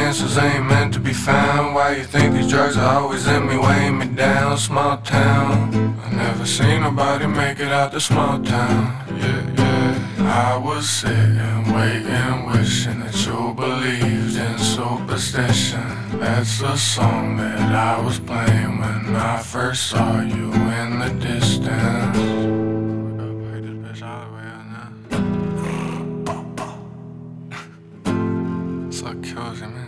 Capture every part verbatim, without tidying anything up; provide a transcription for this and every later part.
answers ain't meant to be found. Why you think these drugs are always in me, weighing me down? Small town, I never seen nobody make it out the small town. Yeah, yeah. I was sitting, waiting, wishing that you believed in superstition. That's the song that I was playing when I first saw you in the distance. Play this bitch all the way out now. So cozy, man.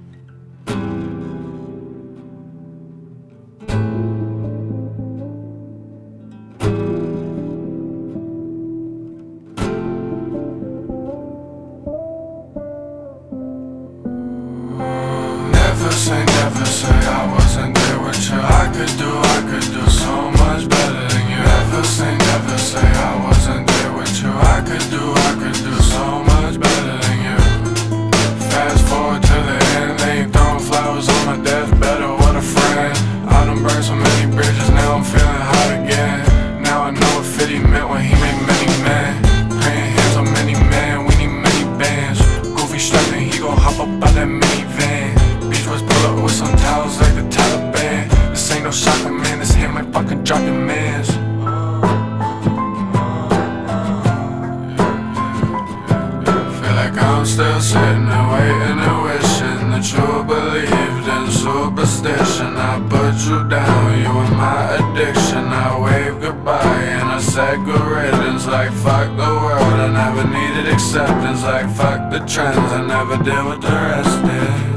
Never say, never say I wasn't there with you. I could do, I could do so much better than you. Never say, never say I wasn't there with you. I could do, I could do so much better than you. Fast forward to the end, they ain't throwing flowers on my deathbed. Or what a friend. I done burned so many bridges, now I'm feeling hot again. Now I know what fifty meant when he made many men. Praying hands on many men, we need many bands. Goofy strapped and he gon' hop up out that minivan. Beach was pull up with some towels like the Taliban. This ain't no shocker, man, this hit might fucking drop your mans. Feel like I'm still sitting and waiting and wishing that you believed in superstition. I put you down, you were my addiction. I waved goodbye and I said good riddance. Like fuck the world, I never needed acceptance. Like fuck the trends, I never did what the rest did.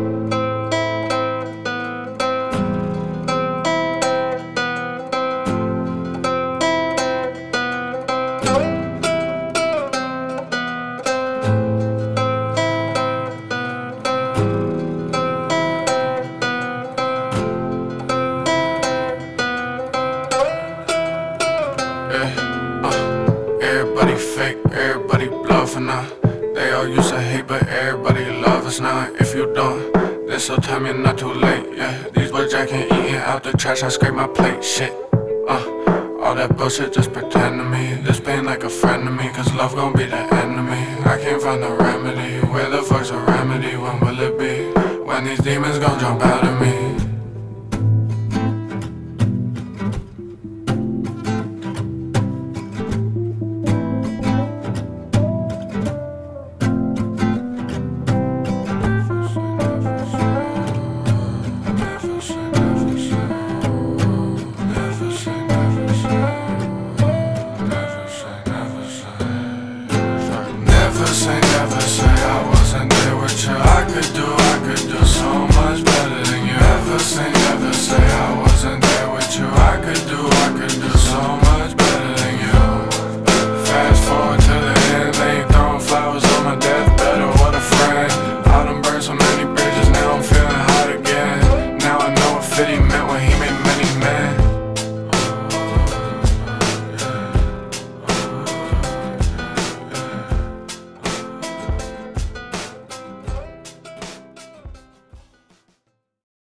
Yeah, uh, everybody fake, everybody bluffing now. They all used to hate, but everybody love us now. If you don't, then so tell me not too late. Yeah, these boys drinking, eating out the trash, I scrape my plate. Shit, uh, all that bullshit just pretend to me. This pain like a friend to me, cause love gon' be the enemy. I can't find a remedy. Where the fuck's a remedy? When will it be? When these demons gon' jump out of me? Never say, never say I wasn't there with you. I could do